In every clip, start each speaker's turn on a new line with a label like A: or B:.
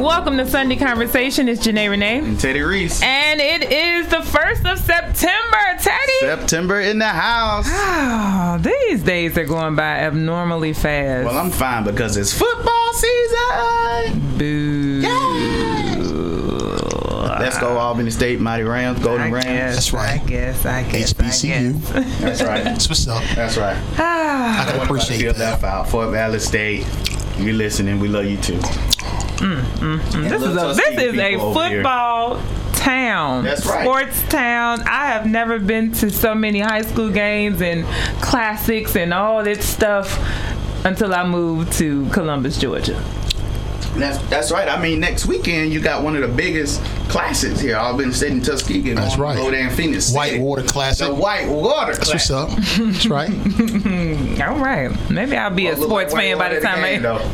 A: welcome to Sunday Conversation. It's Janae Renee.
B: And Teddy Reese.
A: And it is the 1st of September, Teddy.
B: September in the house.
A: Oh, these days are going by abnormally fast.
B: Well, I'm fine because it's football season.
A: Boo.
B: Yay. Let's go Albany State, Mighty Rams, Golden Rams.
C: That's right.
A: I guess.
C: HBCU.
B: That's right.
C: That's what's up.
B: That's right.
C: I can appreciate that.
B: Out. Fort Valley State, you listening, we love you too.
A: This is a football town.
B: That's right.
A: Sports town. I have never been to so many high school games and classics and all that stuff until I moved to Columbus, Georgia.
B: That's right. I mean, next weekend you got one of the biggest classics here. Albany State and Tuskegee.
C: That's right.
B: Go there in Phoenix.
C: Whitewater Classic.
B: The Whitewater Classic.
C: That's what's up. That's right.
A: All right. Maybe I'll be a sports fan by the time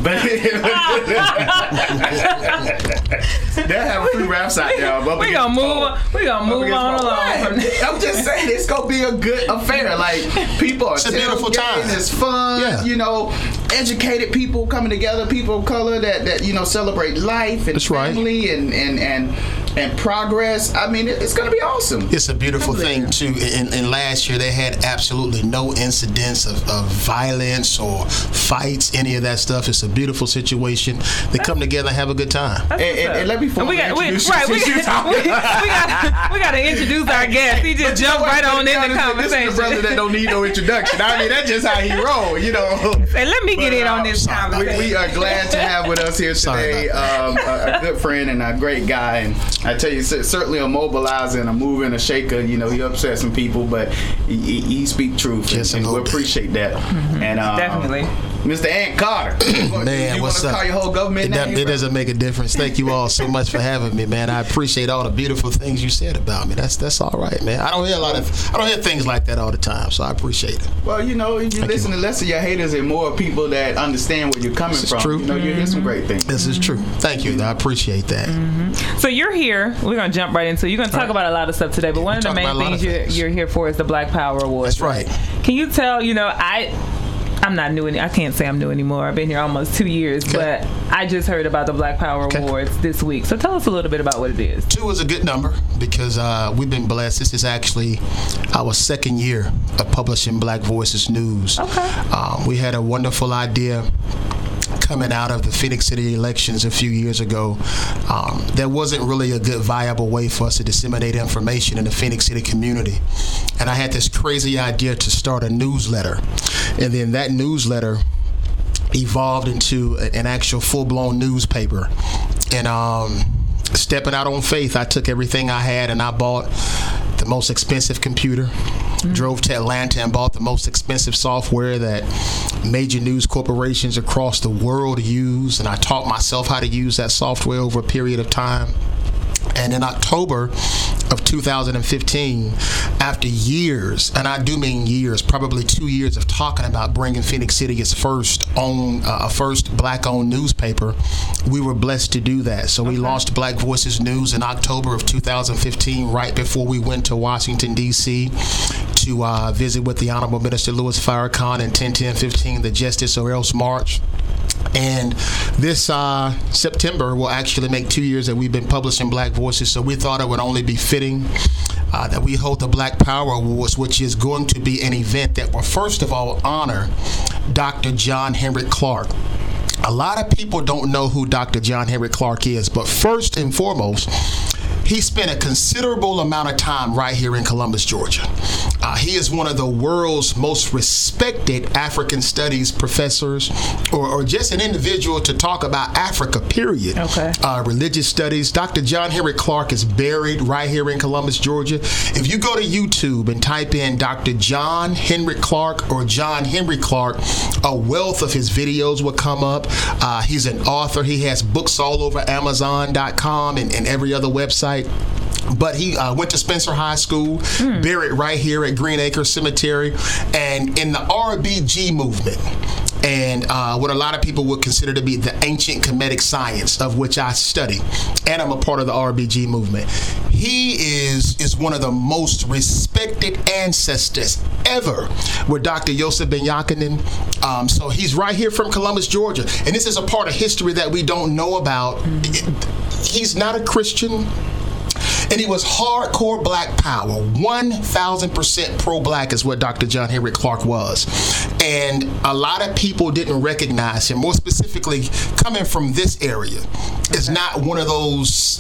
B: They'll have a free raps out there.
A: We're gonna move on along.
B: I'm just saying it's gonna be a good affair. Like, people are
C: It's a beautiful time.
B: It's fun.
C: Yeah.
B: You know, educated people coming together, people of color that you know celebrate life and
C: That's right.
B: family and progress. I mean, it's gonna be awesome.
C: It's a beautiful thing too. And last year they had absolutely no incidents of violence or fights, any of that stuff. It's a beautiful situation. They come together and have a good time.
B: And let me
A: we got to introduce our guest. He just jumped right on in the conversation.
B: This is a brother that don't need no introduction. I mean, that's just how he roll, you know.
A: Hey, let me get in on this conversation.
B: We are glad to have with us here today a good friend and a great guy. And I tell you, certainly a mobilizer and a mover and a shaker. You know, he upset some people, but he speak truth, and we appreciate that.
A: Mm-hmm.
B: And
A: definitely,
B: Mr. Ant Carter.
C: Man, what's up?
B: Call your whole government name?
C: It doesn't make a difference. Thank you all so much for having me, man. I appreciate all the beautiful things you said about me. That's all right, man. I don't hear things like that all the time, so I appreciate it.
B: Well, you know, you listen to less of your haters and more people that understand where you're coming from.
C: True.
B: You know, you hear some great things.
C: This is true. Thank you. I appreciate that.
A: Mm-hmm. So you're here. We're gonna jump right into. You're gonna talk about a lot of stuff today, but one of the main things you're here for is the Black Power Awards.
C: That's right.
A: Can you tell? You know, I'm not new. I can't say I'm new anymore. I've been here almost 2 years, but I just heard about the Black Power Awards this week. So tell us a little bit about what it is.
C: 2 is a good number because we've been blessed. This is actually our 2nd year of publishing Black Voices News.
A: Okay.
C: We had a wonderful idea coming out of the Phoenix City elections a few years ago. There wasn't really a good viable way for us to disseminate information in the Phoenix City community. And I had this crazy idea to start a newsletter. And then that newsletter evolved into an actual full-blown newspaper. And stepping out on faith, I took everything I had and I bought the most expensive computer, drove to Atlanta and bought the most expensive software that major news corporations across the world use, and I taught myself how to use that software over a period of time. And in October of 2015, after years, and I do mean years, probably 2 years of talking about bringing Phoenix City its first black-owned newspaper, we were blessed to do that. So we launched Black Voices News in October of 2015, right before we went to Washington, D.C. to visit with the Honorable Minister Louis Farrakhan in 10-10-15, the Justice or Else March. And this September will actually make 2 years that we've been publishing Black Voices, so we thought it would only be fitting that we hold the Black Power Awards, which is going to be an event that will first of all honor Dr. John Henrik Clarke. A lot of people don't know who Dr. John Henrik Clarke is, but first and foremost, he spent a considerable amount of time right here in Columbus, Georgia. He is one of the world's most respected African studies professors, or just an individual to talk about Africa, period.
A: Okay.
C: Religious studies. Dr. John Henrik Clarke is buried right here in Columbus, Georgia. If you go to YouTube and type in Dr. John Henrik Clarke or John Henry Clarke, a wealth of his videos will come up. He's an author. He has books all over Amazon.com and every other website. But he went to Spencer High School, buried right here at Green Acres Cemetery, and in the RBG movement and what a lot of people would consider to be the ancient Kemetic science, of which I study, and I'm a part of the RBG movement. He is one of the most respected ancestors ever with Dr. Yosef Ben Yakinen. So he's right here from Columbus, Georgia, and this is a part of history that we don't know about. He's not a Christian. And he was hardcore black power. 1,000% pro-black is what Dr. John Henrik Clarke was. And a lot of people didn't recognize him. More specifically, coming from this area, is not one of those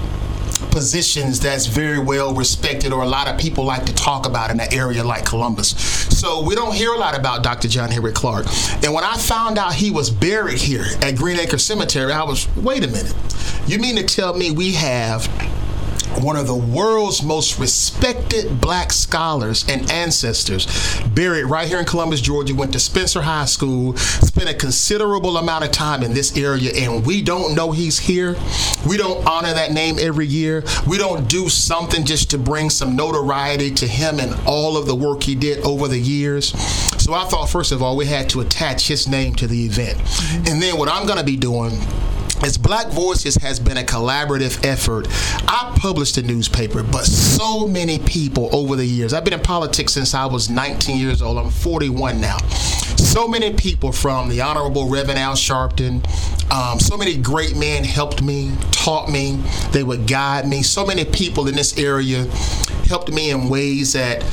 C: positions that's very well respected or a lot of people like to talk about in an area like Columbus. So we don't hear a lot about Dr. John Henrik Clarke. And when I found out he was buried here at Green Acre Cemetery, I was, wait a minute. You mean to tell me we have one of the world's most respected black scholars and ancestors buried right here in Columbus, Georgia, went to Spencer High School, spent a considerable amount of time in this area, and we don't know he's here? We don't honor that name every year? We don't do something just to bring some notoriety to him and all of the work he did over the years? So I thought, first of all, we had to attach his name to the event. And then what I'm going to be doing is Black Voices has been a collaborative effort. I published a newspaper, but so many people over the years, I've been in politics since I was 19 years old. I'm 41 now. So many people, from the Honorable Reverend Al Sharpton, so many great men helped me, taught me, they would guide me. So many people in this area helped me in ways that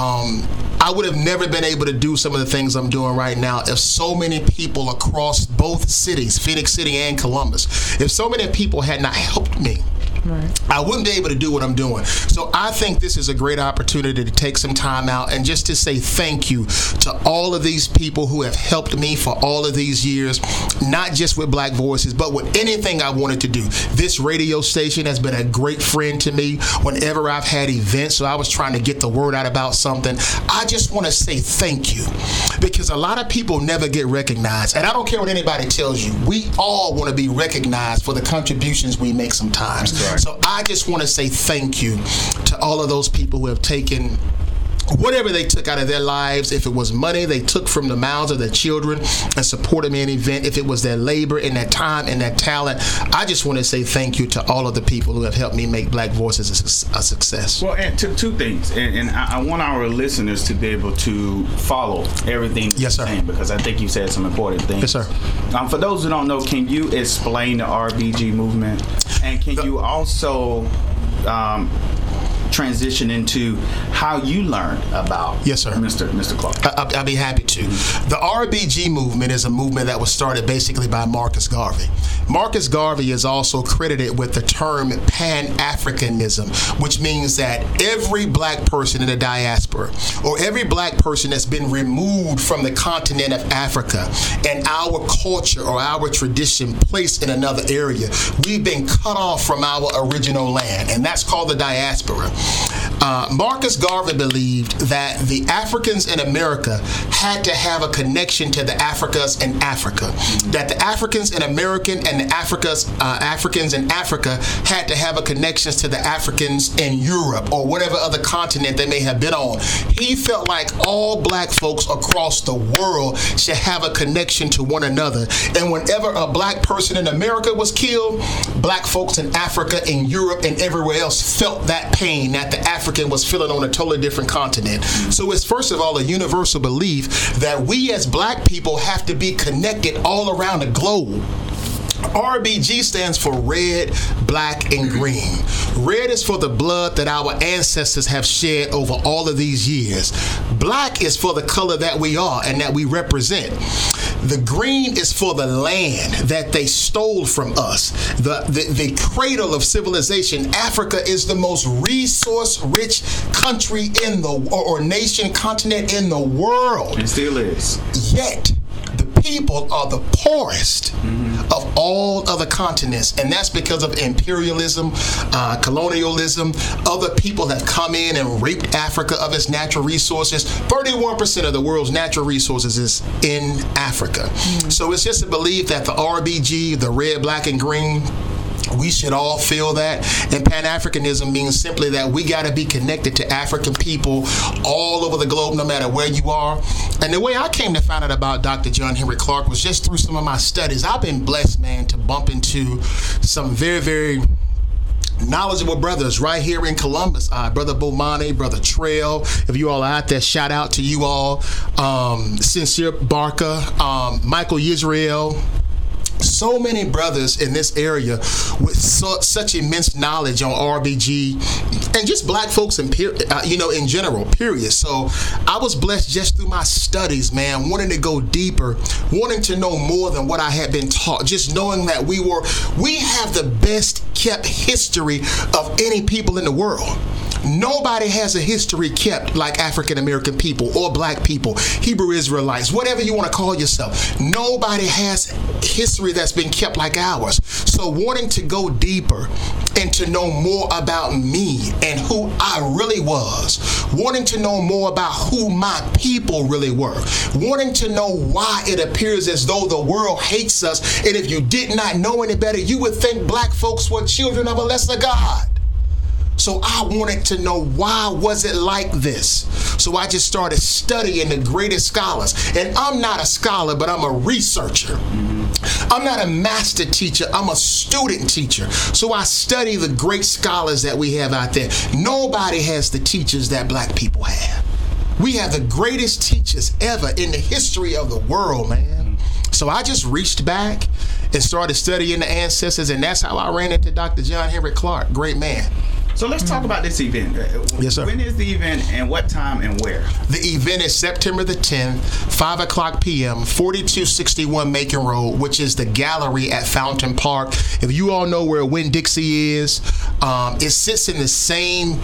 C: I would have never been able to do some of the things I'm doing right now if so many people across both cities, Phoenix City and Columbus, if so many people had not helped me. Right. I wouldn't be able to do what I'm doing. So I think this is a great opportunity to take some time out and just to say thank you to all of these people who have helped me for all of these years, not just with Black Voices, but with anything I wanted to do. This radio station has been a great friend to me whenever I've had events, so I was trying to get the word out about something. I just want to say thank you, because a lot of people never get recognized. And I don't care what anybody tells you. We all want to be recognized for the contributions we make sometimes. Right. So I just want to say thank you to all of those people who have taken whatever they took out of their lives. If it was money they took from the mouths of their children and supported me in an event, if it was their labor and their time and their talent, I just want to say thank you to all of the people who have helped me make Black Voices a success.
B: Well, and two things, and I want our listeners to be able to follow everything you're saying, because I think you said some important things.
C: Yes, sir.
B: For those who don't know, can you explain the RBG movement, and can you also transition into how you learned about Mr. Clarke?
C: I'll be happy to. The RBG movement is a movement that was started basically by Marcus Garvey. Marcus Garvey is also credited with the term Pan-Africanism, which means that every black person in the diaspora, or every black person that's been removed from the continent of Africa and our culture or our tradition placed in another area, we've been cut off from our original land, and that's called the diaspora. Marcus Garvey believed that the Africans in America had to have a connection to the Africas in Africa. That the Africans in America and the Africans in Africa had to have a connection to the Africans in Europe or whatever other continent they may have been on. He felt like all black folks across the world should have a connection to one another. And whenever a black person in America was killed, black folks in Africa, in Europe, and everywhere else felt that pain that the African was feeling on a totally different continent. So it's first of all a universal belief that we as black people have to be connected all around the globe. RBG stands for red, black, and green. Red is for the blood that our ancestors have shed over all of these years. Black is for the color that we are and that we represent. The green is for the land that they stole from us, the cradle of civilization. Africa is the most resource-rich country in the or nation, continent in the world.
B: It still is.
C: Yet, the people are the poorest of all other continents, and that's because of imperialism, colonialism. Other people have come in and raped Africa of its natural resources. 31% of the world's natural resources is in Africa. So it's just a belief that the RBG, the red, black, and green, We should all feel that. And Pan-Africanism means simply that we got to be connected to African people all over the globe, no matter where you are. And the way I came to find out about Dr. John Henrik Clarke was just through some of my studies. I've been blessed, man, to bump into some very, very knowledgeable brothers right here in Columbus. Brother Bomani, Brother Trail. If you all are out there, shout out to you all. Sincere Barker, Michael Yisrael. So many brothers in this area with such immense knowledge on RBG and just black folks in in general, period. So I was blessed just through my studies, man, wanting to go deeper, wanting to know more than what I had been taught, just knowing that we have the best kept history of any people in the world. Nobody has a history kept like African American people or black people, Hebrew Israelites, whatever you want to call yourself. Nobody has history that's been kept like ours. So wanting to go deeper and to know more about me and who I really was, wanting to know more about who my people really were, wanting to know why it appears as though the world hates us, and if you did not know any better, you would think black folks were children of a lesser God. So I wanted to know, why was it like this? So I just started studying the greatest scholars. And I'm not a scholar, but I'm a researcher. I'm not a master teacher, I'm a student teacher. So I study the great scholars that we have out there. Nobody has the teachers that black people have. We have the greatest teachers ever in the history of the world, man. So I just reached back and started studying the ancestors, and that's how I ran into Dr. John Henrik Clarke. Great man.
B: So let's talk about this event.
C: Yes, sir.
B: When is the event and what time and where?
C: The event is September the 10th, 5 o'clock p.m., 4261 Macon Road, which is the gallery at Fountain Park. If you all know where Winn-Dixie is, it sits in the same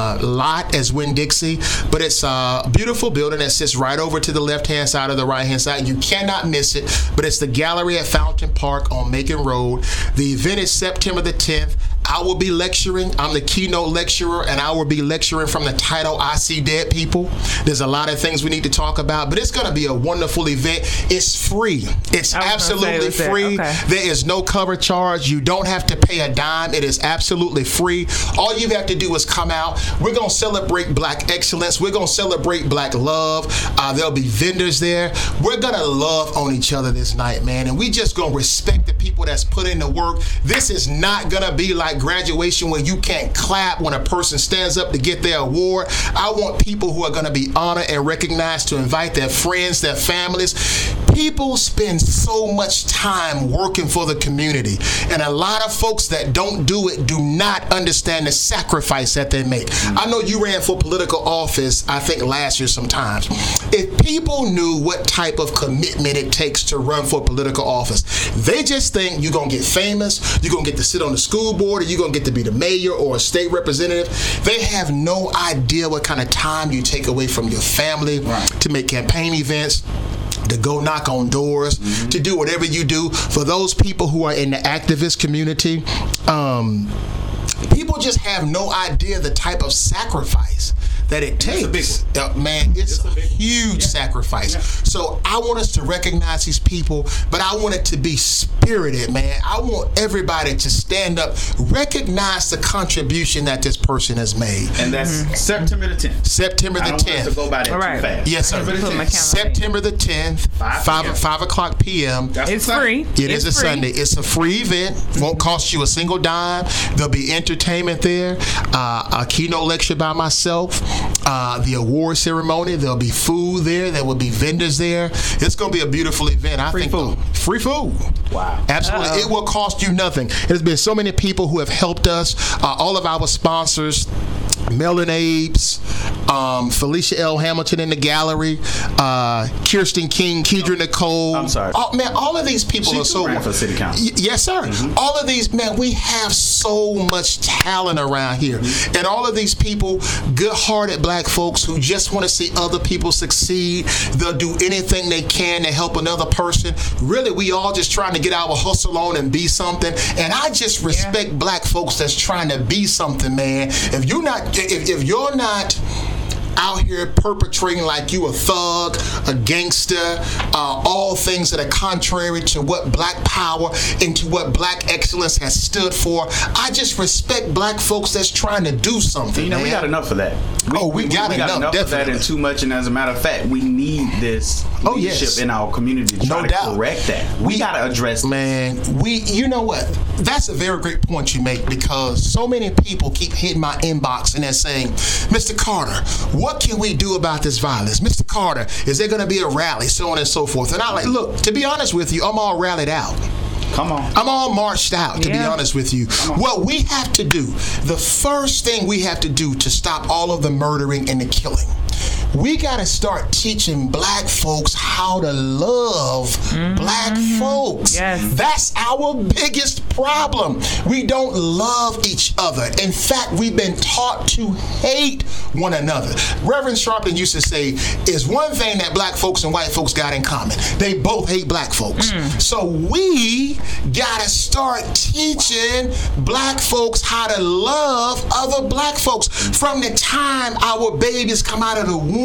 C: lot as Winn-Dixie, but it's a beautiful building that sits right over to the left-hand side or the right-hand side. You cannot miss it, but it's the gallery at Fountain Park on Macon Road. The event is September the 10th. I will be lecturing. I'm the keynote lecturer, and I will be lecturing from the title, I See Dead People. There's a lot of things we need to talk about, but it's going to be a wonderful event. It's free. It's absolutely free. Okay. There is no cover charge. You don't have to pay a dime. It is absolutely free. All you have to do is come out. We're going to celebrate black excellence. We're going to celebrate black love. There'll be vendors there. We're going to love on each other this night, man, and we just going to respect the people that's put in the work. This is not going to be like graduation where you can't clap when a person stands up to get their award. I want people who are going to be honored and recognized to invite their friends, their families. People spend so much time working for the community, and a lot of folks that don't do it do not understand the sacrifice that they make. I know you ran for political office, I think last year sometimes. If people knew what type of commitment it takes to run for political office, they just think you're going to get famous, you're going to get to sit on the school board, or you're going to get to be the mayor or a state representative. They have no idea what kind of time you take away from your family to make campaign events, to go knock on doors, to do whatever you do. For those people who are in the activist community, people just have no idea the type of sacrifice that it takes. Man, it's a huge sacrifice. Yeah. So I want us to recognize these people, but I want it to be spirited, man. I want everybody to stand up, recognize the contribution that this person has made.
B: And that's September the 10th.
C: September the 10th. I don't want us
B: to go by that too fast.
C: Yes, sir. September the 10th, 5 o'clock p.m.
A: It's free.
C: It is a Sunday. It's a free event. Won't cost you a single dime. There'll be entertainment there, a keynote lecture by myself, the award ceremony. There'll be food there. There will be vendors there. It's going to be a beautiful event.
B: Free food.
C: Free food.
B: Wow.
C: Absolutely. Uh-oh. It will cost you nothing. There's been so many people who have helped us. All of our sponsors, Melon Abes, Felicia L. Hamilton in the gallery, Kirsten King, Kedra Nicole.
B: I'm sorry.
C: All of these people are so.
B: Ran for city council.
C: Yes, sir. Mm-hmm. All of these, man, we have so much talent around here. Mm-hmm. And all of these people, good-hearted black folks who just want to see other people succeed. They'll do anything they can to help another person. Really, we all just trying to get our hustle on and be something. And I just respect black folks that's trying to be something, man. If you're not out here perpetrating like you a thug, a gangster, all things that are contrary to what black power and to what black excellence has stood for. I just respect black folks that's trying to do something.
B: We got enough of that.
C: We got enough
B: of that, and too much. And as a matter of fact, we need this leadership in our community to try to correct that. We got to address
C: man. You know what? That's a very great point you make, because so many people keep hitting my inbox and they're saying, Mr. Carter, what can we do about this violence? Mr. Carter, is there going to be a rally, so on and so forth? And I'm like, look, to be honest with you, I'm all rallied out.
B: Come on.
C: I'm all marched out, to be honest with you. What we have to do, the first thing we have to do to stop all of the murdering and the killing, we got to start teaching black folks how to love black folks.
A: Yes.
C: That's our biggest problem. We don't love each other. In fact, we've been taught to hate one another. Reverend Sharpton used to say, is one thing that black folks and white folks got in common. They both hate black folks. So we got to start teaching black folks how to love other black folks from the time our babies come out of the womb.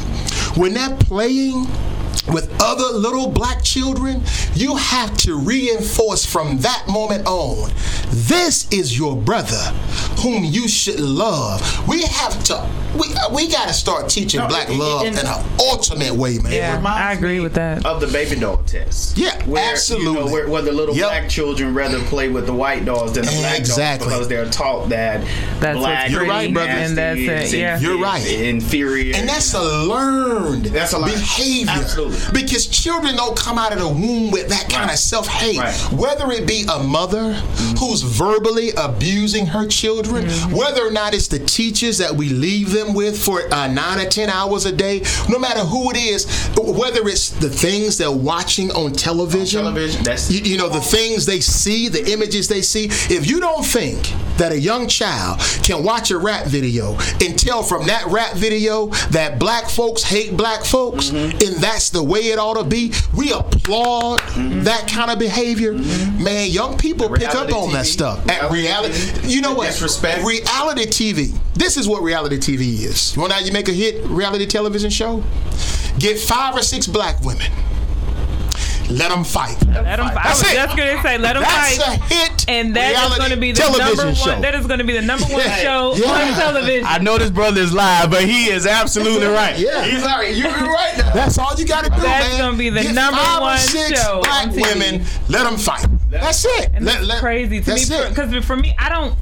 C: When they're playing with other little black children, you have to reinforce from that moment on, this is your brother whom you should love. We have to, we got to start teaching black love in an ultimate way, man.
A: Yeah, I agree with that.
B: Of the baby doll test.
C: Yeah, absolutely.
B: Where the little black children rather play with the white dolls than the black dolls, because they're taught that
A: that's
B: black,
C: you're right, brother.
A: And that's it. Yeah,
C: you're right.
B: Inferior,
C: and that's a learned behavior.
B: Absolutely.
C: Because children don't come out of the womb with that kind of self-hate. Whether it be a mother who's verbally abusing her children, whether or not it's the teachers that we leave them with for 9 or 10 hours a day, no matter who it is, whether it's the things they're watching on television, you know, the things they see, the images they see. If you don't think that a young child can watch a rap video and tell from that rap video that black folks hate black folks, and that's the way it ought to be, we applaud that kind of behavior. Man, young people pick up on that stuff. At reality, you know what?
B: Disrespect.
C: Reality TV. This is what reality TV is. You want how you make a hit reality television show? Get 5 or 6 black women. Let them fight.
A: Let them fight. I was just going to say, let them fight.
C: That's a hit.
A: And that is going to be the number one. That is going to be the number one show on television.
B: I know this brother is live, but he is absolutely right.
C: Yeah,
B: he's right. You're right. Now.
C: That's all you got to do, man.
A: That's going to be the
C: Get
A: number
C: 5
A: one
C: or 6
A: show.
C: Black women. Let them fight. That's it.
A: And that's crazy to me, because for me,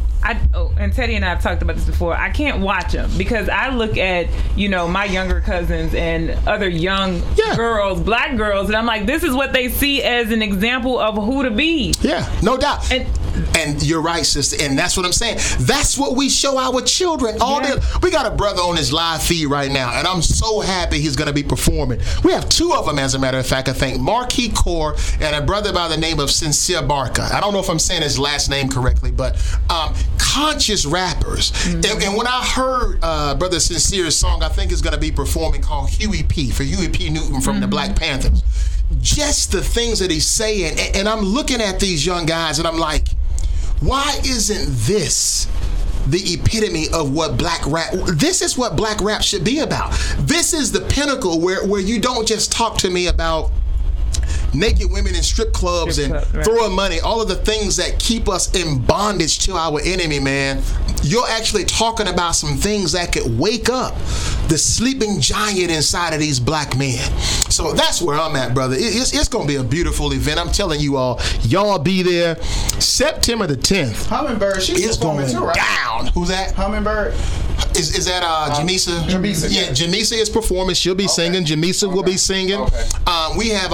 A: and Teddy and I have talked about this before, I can't watch them because I look at, you know, my younger cousins and other young girls, black girls, and I'm like, this is what they see as an example of who to be.
C: Yeah, no doubt. And you're right, sister. And that's what I'm saying. That's what we show our children. We got a brother on his live feed right now, and I'm so happy he's going to be performing. We have 2 of them, as a matter of fact, I think. Marquis Core and a brother by the name of Sincere Barker. I don't know if I'm saying his last name correctly, but conscious rappers. And when I heard Brother Sincere's song, I think is going to be performing, called Huey P. for Huey P. Newton from the Black Panthers. Just the things that he's saying. And I'm looking at these young guys and I'm like, why isn't this the epitome of what black rap? This is what black rap should be about. This is the pinnacle where you don't just talk to me about naked women in strip clubs and throwing money, all of the things that keep us in bondage to our enemy, man. You're actually talking about some things that could wake up the sleeping giant inside of these black men. So that's where I'm at, brother. It's going to be a beautiful event. I'm telling you all, y'all be there. September the 10th.
B: Hummingbird, she's performing too, right?
C: Down. Who's that?
B: Hummingbird.
C: Is that Jamisa?
B: Jamisa.
C: Yeah, Jamisa is performing. She'll be singing. Jamisa will be singing. We have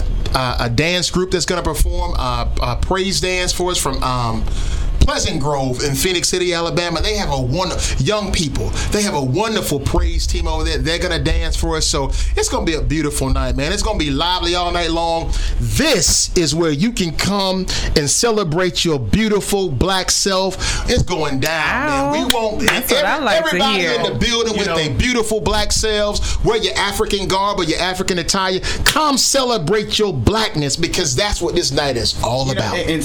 C: a dance group that's going to perform a praise dance for us from Pleasant Grove in Phoenix City, Alabama. They have young people. They have a wonderful praise team over there. They're going to dance for us. So it's going to be a beautiful night, man. It's going to be lively all night long. This is where you can come and celebrate your beautiful black self. It's going down, man. We want everybody in the building with their beautiful black selves. Wear your African garb or your African attire. Come celebrate your blackness, because that's what this night is all about.
B: And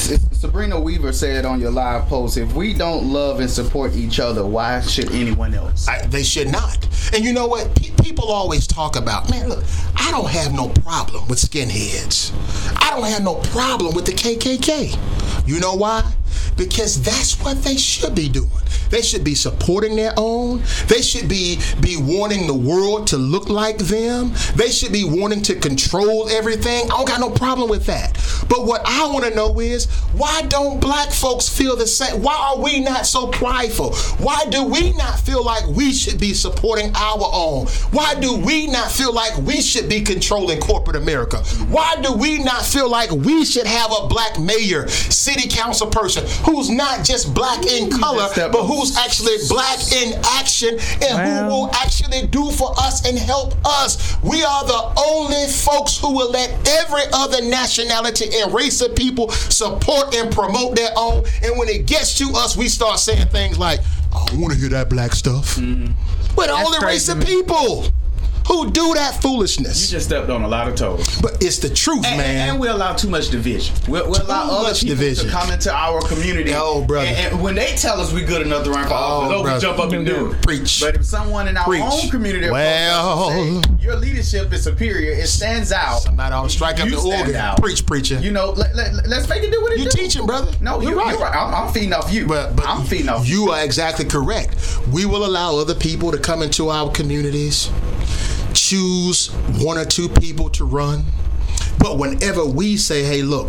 B: Sabrina Weaver said on your live post, if we don't love and support each other, why should anyone else?
C: They should not. And you know what? People always talk about, man, look, I don't have no problem with skinheads. I don't have no problem with the KKK. You know why? Because that's what they should be doing. They should be supporting their own. They should be wanting the world to look like them. They should be wanting to control everything. I don't got no problem with that. But what I want to know is, why don't black folks feel the same? Why are we not so prideful? Why do we not feel like we should be supporting our own? Why do we not feel like we should be controlling corporate America? Why do we not feel like we should have a black mayor, city council person who's not just black in color, but who's actually black in action and who will actually do for us and help us? We are the only folks who will let every other nationality and race of people support and promote their own. And when it gets to us, we start saying things like, I don't want to hear that black stuff. We're the only race of people who do that foolishness.
B: You just stepped on a lot of toes.
C: But it's the truth, man.
B: And we allow too much division. We allow other people to come into our community.
C: Oh, brother.
B: And when they tell us we're good enough to run for office, we jump up and do it.
C: Preach.
B: But if someone in our own community say, your leadership is superior, it stands out.
C: Somebody ought to strike up the organ. Preach, preacher.
B: You know, let's make it do what it do.
C: You're teaching, brother.
B: No, you're right. I'm feeding off you. But I'm feeding off you.
C: You are exactly correct. We will allow other people to come into our communities, choose one or two people to run. But whenever we say, hey, look,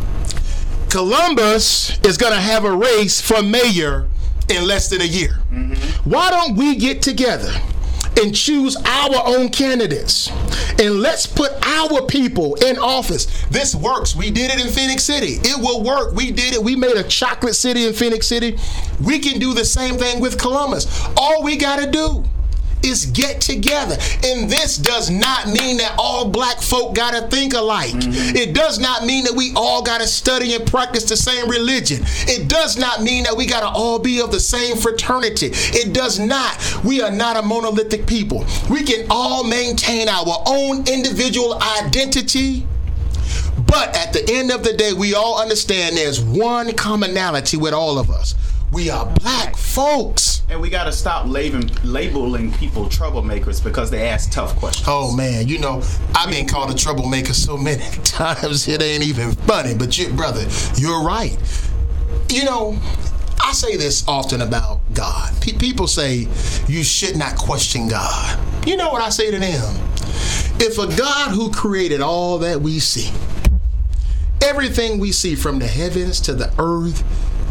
C: Columbus is going to have a race for mayor in less than a year. Why don't we get together and choose our own candidates, and let's put our people in office? This works. We did it in Phoenix City. It will work. We did it. We made a chocolate city in Phoenix City. We can do the same thing with Columbus. All we got to do is get together. And this does not mean that all black folk gotta think alike. It does not mean that we all gotta study and practice the same religion. It does not mean that we gotta all be of the same fraternity. It does not. We are not a monolithic people. We can all maintain our own individual identity, but at the end of the day, we all understand there's one commonality with all of us. We are black folks.
B: And we got to stop labeling people troublemakers because they ask tough questions.
C: Oh, man. You know, I've been called a troublemaker so many times, it ain't even funny. But, brother, you're right. You know, I say this often about God. People say you should not question God. You know what I say to them? If a God who created all that we see, everything we see from the heavens to the earth,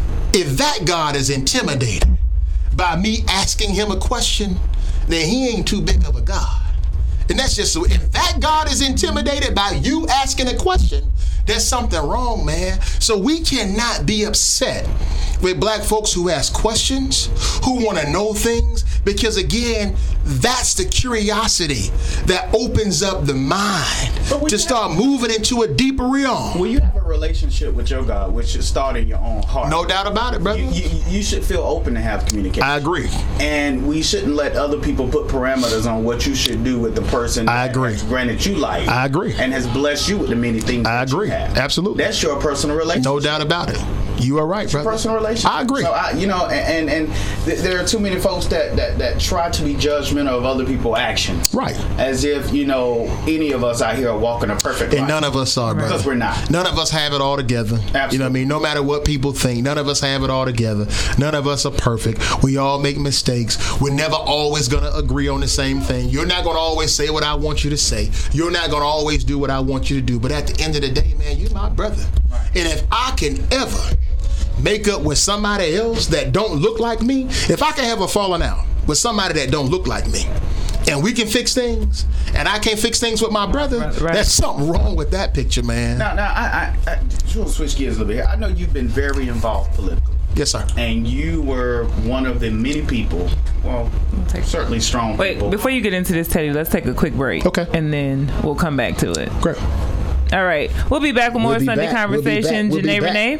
C: if that God is intimidated by me asking him a question, then he ain't too big of a God. And that's just, if that God is intimidated by you asking a question, there's something wrong, man. So we cannot be upset with black folks who ask questions, who want to know things, because again, that's the curiosity that opens up the mind to start moving into a deeper realm.
B: Well, you have a relationship with your God, which should start in your own heart.
C: No doubt about it, brother.
B: You should feel open to have communication.
C: I agree.
B: And we shouldn't let other people put parameters on what you should do with the person that has granted you life.
C: I agree.
B: And has blessed you with the many things
C: I agree.
B: You have.
C: Absolutely.
B: That's your personal relationship.
C: No doubt about it. You are right, brother.
B: Personal relationship.
C: I agree.
B: So and there are too many folks that try to be judgmental of other people's actions.
C: Right.
B: As if, any of us out here are walking a perfect life.
C: And none of us are, brother.
B: Because we're not.
C: None of us have it all together.
B: Absolutely.
C: You know what I mean? No matter what people think, none of us have it all together. None of us are perfect. We all make mistakes. We're never always going to agree on the same thing. You're not going to always say what I want you to say. You're not going to always do what I want you to do. But at the end of the day, man, you're my brother. Right. And if I can ever make up with somebody else that don't look like me, if I can have a falling out with somebody that don't look like me, and we can fix things, and I can't fix things with my brother, right. There's something wrong with that picture, man.
B: Now, I just want to switch gears a little bit here. I know you've been very involved politically.
C: Yes, sir.
B: And you were one of the many people, certainly strong people.
A: Wait, before you get into this, Teddy, let's take a quick break.
C: Okay.
A: And then we'll come back to it.
C: Great.
A: All right. We'll be back with more Sunday Conversation. Janae Renee.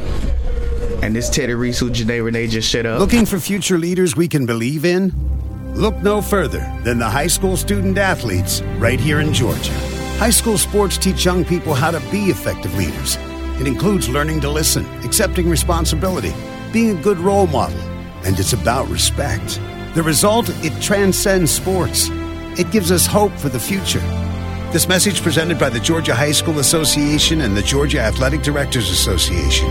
B: And this Teddy Reese, who Janae Renee just shut up.
D: Looking for future leaders we can believe in? Look no further than the high school student athletes right here in Georgia. High school sports teach young people how to be effective leaders, It includes learning to listen, accepting responsibility, being a good role model, and it's about respect. The result, it transcends sports. It gives us hope for the future. This message presented by the Georgia High School Association and the Georgia Athletic Directors Association.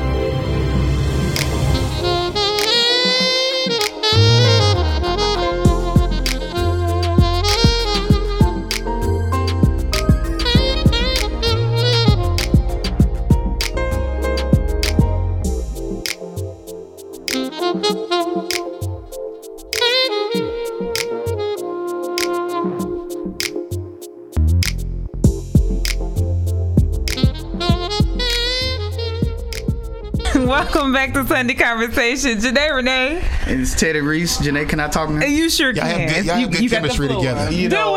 A: Welcome back to Sunday Conversation. Janae Renee.
B: It's Teddy Reese. Janae, can I talk now?
A: You sure can.
C: Y'all have good chemistry together.
B: You know,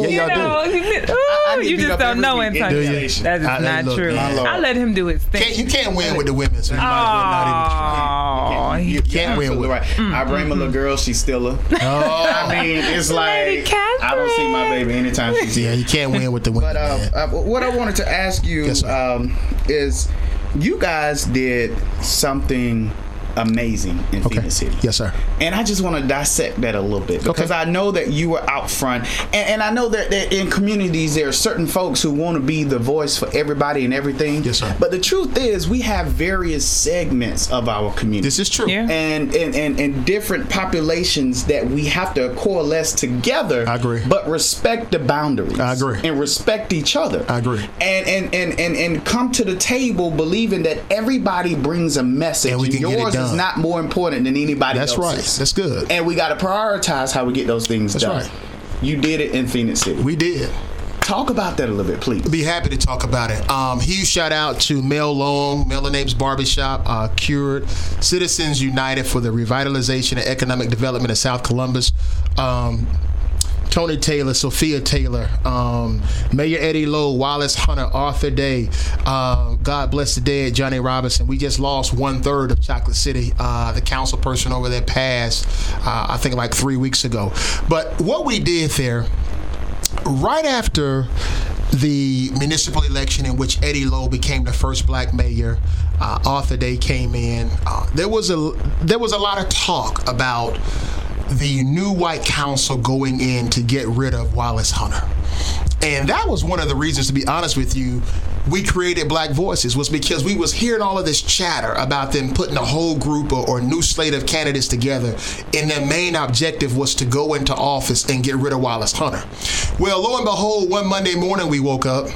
A: you just don't know him. That is not true. I let him do his thing.
C: You can't win with the women, so you might as well not even try.
B: You can't win with. Right. I bring my little girl. She's still a. I mean, it's like I don't see my baby anytime she's here.
C: Yeah, you can't win with the women.
B: But what I wanted to ask you is, you guys did something amazing in Phoenix City.
C: Yes, sir.
B: And I just want to dissect that a little bit, because I know that you were out front, and I know that in communities there are certain folks who want to be the voice for everybody and everything.
C: Yes, sir.
B: But the truth is, we have various segments of our community.
C: This is true.
A: Yeah.
B: And different populations that we have to coalesce together.
C: I agree.
B: But respect the boundaries.
C: I agree.
B: And respect each other.
C: I agree.
B: And come to the table believing that everybody brings a message,
C: and
B: yours is not more important than anybody else's.
C: That's right. That's good.
B: And we got to prioritize how we get those things done.
C: That's right.
B: You did it in Phoenix City.
C: We did.
B: Talk about that a little bit, please.
C: Be happy to talk about it. Huge shout out to Mel Long, Mel and Abe's Barbershop, Cured, Citizens United for the Revitalization and Economic Development of South Columbus, Tony Taylor, Sophia Taylor, Mayor Eddie Lowe, Wallace Hunter, Arthur Day, God bless the dead, Johnny Robinson. We just lost 1/3 of Chocolate City. The council person over there passed, I think like 3 weeks ago. But what we did there, right after the municipal election in which Eddie Lowe became the first black mayor, Arthur Day came in. There was a lot of talk about the new white council going in to get rid of Wallace Hunter. And that was one of the reasons, to be honest with you, we created Black Voices, was because we was hearing all of this chatter about them putting a whole group or new slate of candidates together, and their main objective was to go into office and get rid of Wallace Hunter. Well, lo and behold, one Monday morning we woke up,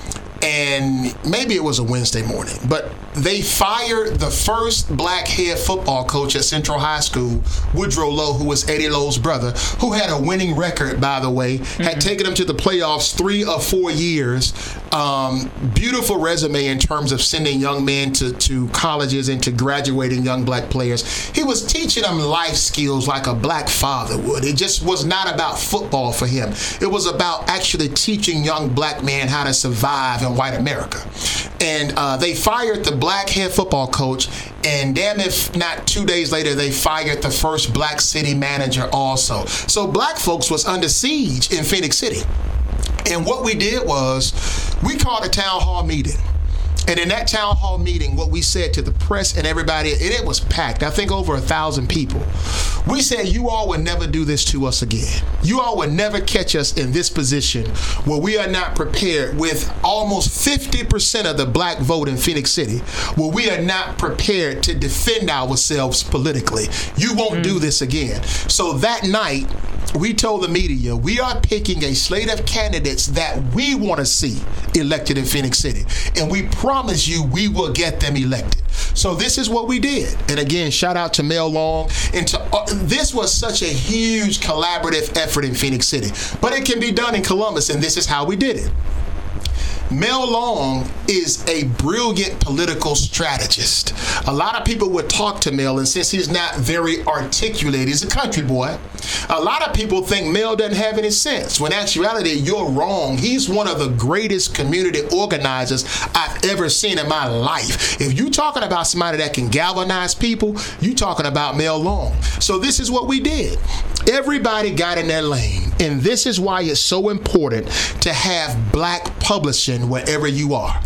C: and maybe it was a Wednesday morning, but they fired the first black head football coach at Central High School, Woodrow Lowe, who was Eddie Lowe's brother, who had a winning record, by the way, had taken them to the playoffs 3 or 4 years. Beautiful resume in terms of sending young men to colleges and to graduating young black players. He was teaching them life skills like a black father would. It just was not about football for him. It was about actually teaching young black men how to survive in white America. And they fired the black head football coach, and damn if not 2 days later, they fired the first black city manager also. So black folks was under siege in Phoenix City. And what we did was we called a town hall meeting. And in that town hall meeting, what we said to the press and everybody, and it was packed, I think over 1,000 people. We said, you all would never do this to us again. You all would never catch us in this position where we are not prepared, with almost 50% of the black vote in Phoenix City, where we are not prepared to defend ourselves politically. You won't do this again. So that night, we told the media, we are picking a slate of candidates that we want to see elected in Phoenix City. And we promise you we will get them elected. So this is what we did. And again, shout out to Mel Long. And this was such a huge collaborative effort in Phoenix City. But it can be done in Columbus, and this is how we did it. Mel Long is a brilliant political strategist. A lot of people would talk to Mel, and since he's not very articulate, he's a country boy, a lot of people think Mel doesn't have any sense. When in actuality, you're wrong. He's one of the greatest community organizers I've ever seen in my life. If you're talking about somebody that can galvanize people, you're talking about Mel Long. So this is what we did. Everybody got in their lane, and this is why it's so important to have black publishing wherever you are.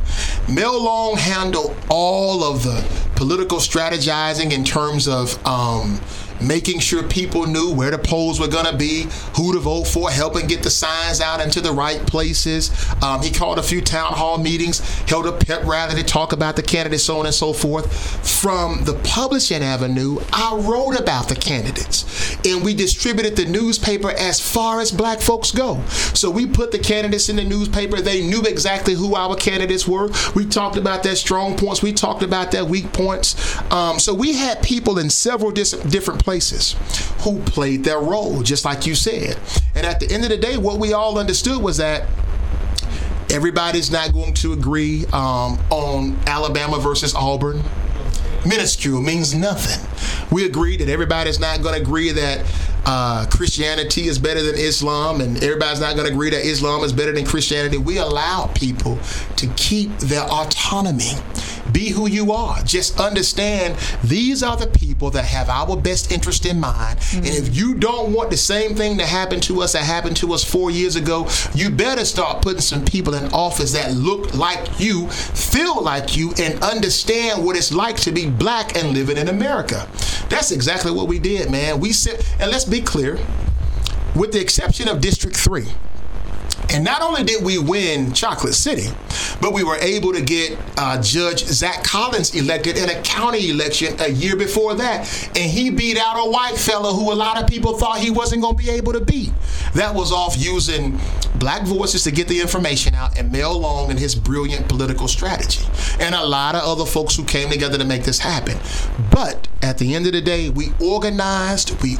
C: Mel Long handled all of the political strategizing in terms of making sure people knew where the polls were going to be, who to vote for, helping get the signs out into the right places. He called a few town hall meetings, held a pep rally to talk about the candidates, so on and so forth. From the publishing avenue, I wrote about the candidates, and we distributed the newspaper as far as black folks go. So we put the candidates in the newspaper. They knew exactly who our candidates were. We talked about their strong points. We talked about their weak points. So we had people in several different places who played their role, just like you said. And at the end of the day, what we all understood was that everybody's not going to agree on Alabama versus Auburn. Minuscule, means nothing. We agreed that everybody's not going to agree that Christianity is better than Islam, and everybody's not going to agree that Islam is better than Christianity. We allow people to keep their autonomy. Be who you are. Just understand these are the people that have our best interest in mind. Mm-hmm. And if you don't want the same thing to happen to us that happened to us 4 years ago, you better start putting some people in office that look like you, feel like you, and understand what it's like to be black and living in America. That's exactly what we did, man. We said, and let's be clear, with the exception of District 3, and not only did we win Chocolate City, but we were able to get Judge Zach Collins elected in a county election a year before that. And he beat out a white fella who a lot of people thought he wasn't going to be able to beat. That was off using black voices to get the information out, and Mel Long and his brilliant political strategy. And a lot of other folks who came together to make this happen. But at the end of the day, we organized. We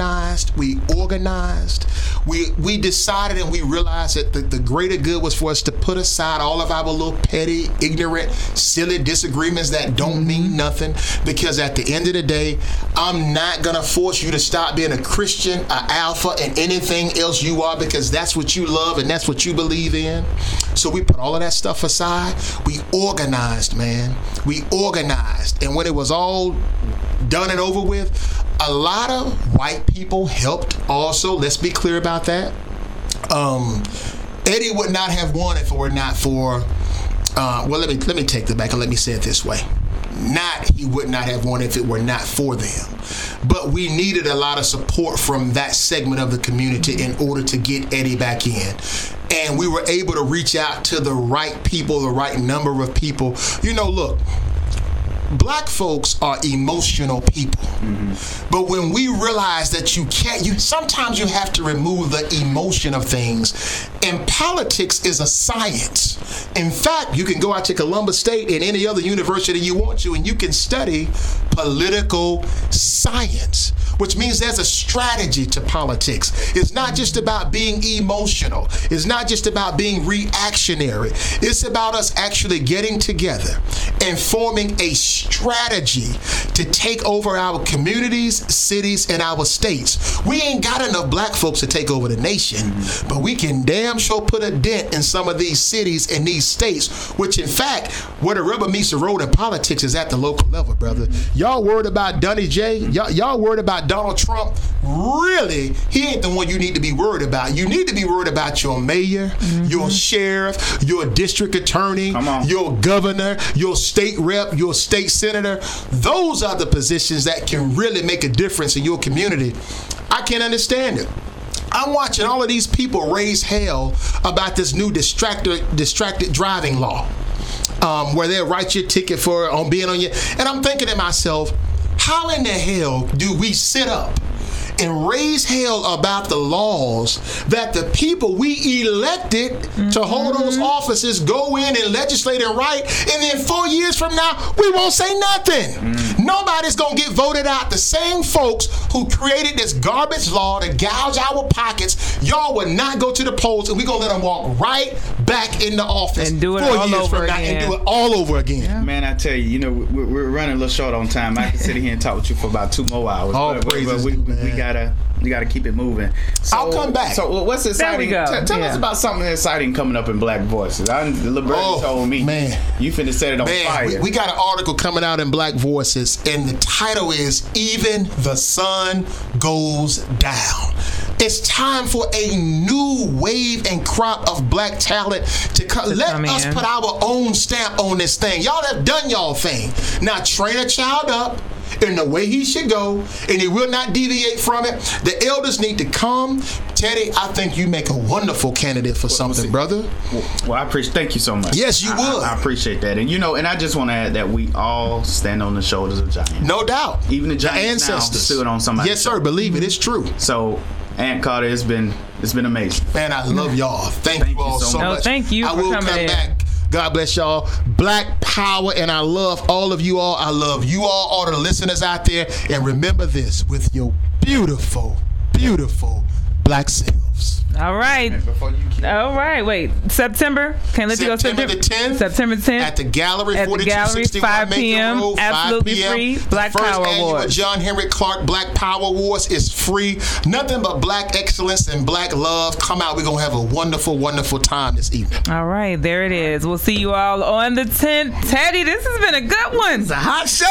C: decided and we realized that the greater good was for us to put aside all of our little petty, ignorant, silly disagreements that don't mean nothing. Because at the end of the day, I'm not going to force you to stop being a Christian, an alpha, and anything else you are, because that's what you love and that's what you believe in. So we put all of that stuff aside. We organized, man. We organized. And when it was all done and over with, a lot of white people helped also. Let's be clear about that. Eddie would not have won if it were not for, let me take that back and let me say it this way. He would not have won if it were not for them. But we needed a lot of support from that segment of the community in order to get Eddie back in. And we were able to reach out to the right people, the right number of people. You know, look, black folks are emotional people. Mm-hmm. But when we realize that sometimes you have to remove the emotion of things. And politics is a science. In fact, you can go out to Columbus State and any other university you want to, and you can study political science, which means there's a strategy to politics. It's not just about being emotional. It's not just about being reactionary. It's about us actually getting together and forming a strategy to take over our communities, cities, and our states. We ain't got enough black folks to take over the nation, but we can damn sure put a dent in some of these cities and these states, which in fact, where the rubber meets the road in politics is at the local level, brother. Y'all worried about Donnie J? Y'all worried about Donald Trump? Really, he ain't the one you need to be worried about. You need to be worried about your mayor, your sheriff, your district attorney, your governor, your state rep, your state senator. Those are the positions that can really make a difference in your community. I can't understand it. I'm watching all of these people raise hell about this new distracted driving law, where they'll write your ticket on being on your. And I'm thinking to myself, how in the hell do we sit up and raise hell about the laws that the people we elected to hold those offices go in and legislate and write, and then 4 years from now, we won't say nothing. Nobody's going to get voted out. The same folks who created this garbage law to gouge our pockets, y'all will not go to the polls, and we're going to let them walk right back into office
A: and do it
C: 4
A: all
C: years
A: over
C: from now
A: again.
C: and do it all over again.
B: Yeah. Man, I tell you, we're running a little short on time. I can sit here and talk with you for about 2 more hours. We gotta keep it moving. So,
C: I'll come back.
B: So what's exciting? Tell us about something exciting coming up in Black Voices. Liberty told me, man, you finna set it on fire.
C: We got an article coming out in Black Voices, and the title is "Even the Sun Goes Down." It's time for a new wave and crop of black talent to come. Let us put our own stamp on this thing. Y'all have done y'all thing. Now train a child up in the way he should go, and he will not deviate from it. The elders need to come. Teddy, I think you make a wonderful candidate for something, brother.
B: Well, I appreciate. Thank you so much.
C: Yes, you would.
B: I appreciate that, and and I just want to add that we all stand on the shoulders of giants.
C: No doubt.
B: Even the giants now stood on somebody.
C: Yes, sir. Believe it. It's true.
B: So, Aunt Carter, it's been amazing.
C: Man, I love y'all. Thank you all so much.
A: Thank you.
C: I will come back. God bless y'all. Black power, and I love all of you all. I love you all the listeners out there. And remember this with your beautiful, beautiful black selves.
A: All right. All right. Wait. September. Can't let you go.
C: September the 10th.
A: September 10th.
C: At the Gallery.
A: At the Gallery, 5 p.m.
C: Road,
A: absolutely
C: 5 p.m.
A: free. Black Power Awards.
C: First John Henry Clark Black Power Awards is free. Nothing but black excellence and black love. Come out. We're going to have a wonderful, wonderful time this evening.
A: All right. There it is. We'll see you all on the 10th. Teddy, this has been a good one.
B: It's a hot show.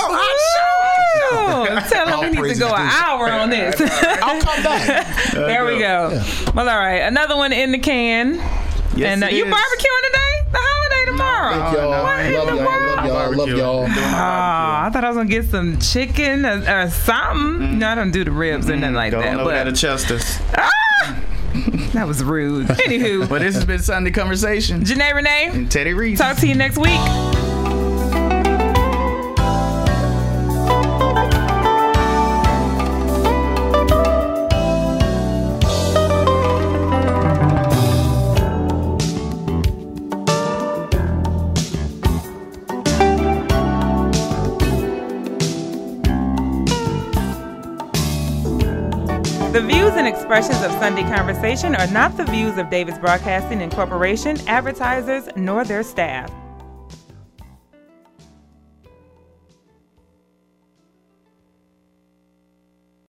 A: Tell him we need to go an hour on this.
C: I'll come back.
A: There we go. Yeah. Well, all right. Another one in the can.
B: Yes,
A: and you barbecuing today? The holiday tomorrow.
C: Love y'all.
A: I thought I was going to get some chicken or something. No, I don't do the ribs or nothing like that.
B: But at Chester's.
A: That was rude. Anywho.
B: But this has been Sunday Conversation.
A: Janae Renee.
B: And Teddy Reese.
A: Talk to you next week. The views and expressions of Sunday Conversation are not the views of Davis Broadcasting Incorporation, advertisers, nor their staff.